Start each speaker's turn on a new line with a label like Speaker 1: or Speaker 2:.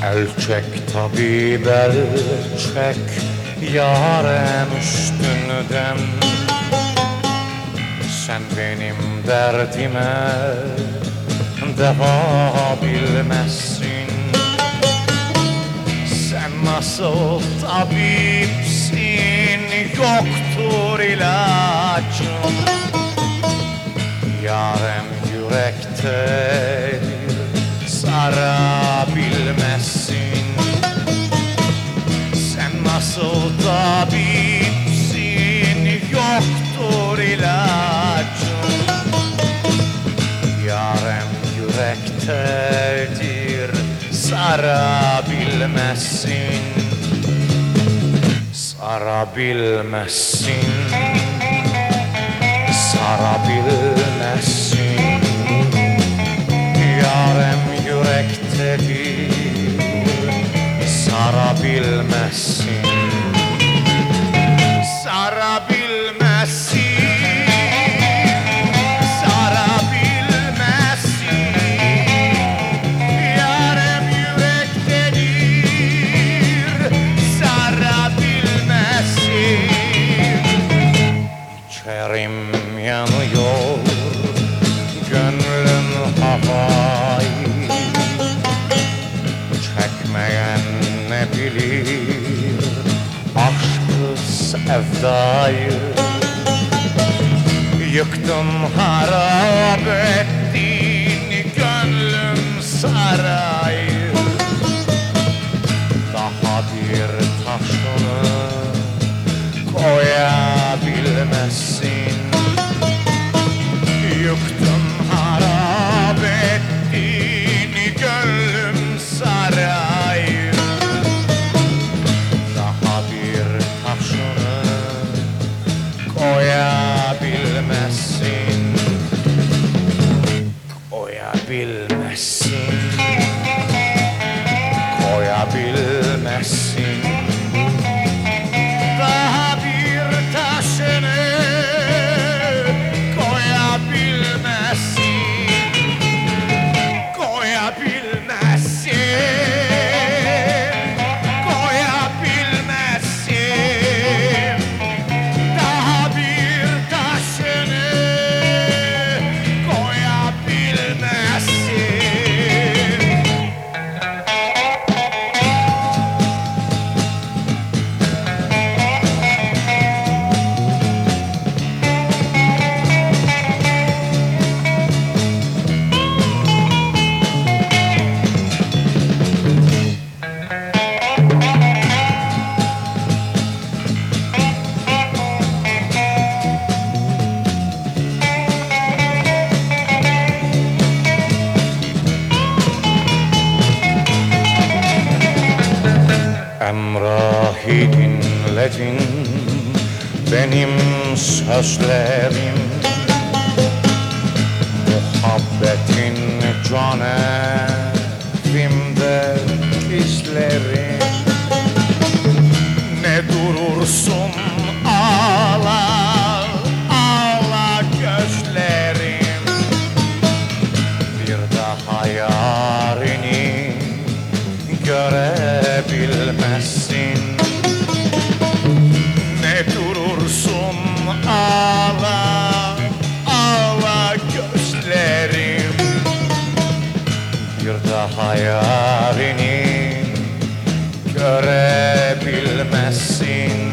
Speaker 1: El çek tabip el çek yarem üstünden. Sen benim derdime deva bilmezsin. Sen nasıl tabipsin, yoktur ilacın. Yarem yürektedir, sarabilmezsin. Sen nasıl tabipsin, yoktur ilacın. Yarem yürektedir, sarabilmezsin. Sarabilmezsin, sarabilmezsin. Yarem yürektedir, sarabilmezsin. Sarabilmezsin, sarabilmezsin. Yarem yürektedir, sarabilmezsin. İçerim yanıyor, gönlüm havayı. Çekmeyen ne bilir aşkı sevdayı. Yıktın harap ettin gönlüm sarayı. Daha bir taşını koyabilmezsin. Yıktın harap ettin gönlüm sarayı. Daha bir taşını koyabilmezsin. Koyabilmezsin, koyabilmezsin. Daha bir taşını koyabilmezsin. Koyabilmezsin, koyabilmezsin. Daha bir taşını koyabilmezsin. Emrahi dinledin benim sözlerim. Muhabbetin can evimde gizlerim. Ne durursun ağla, ağla gözlerim. Bir daha yarini görebilmezsin. Ne durursun ağla, ağla gözlerim. Bir daha yarini görebilmezsin.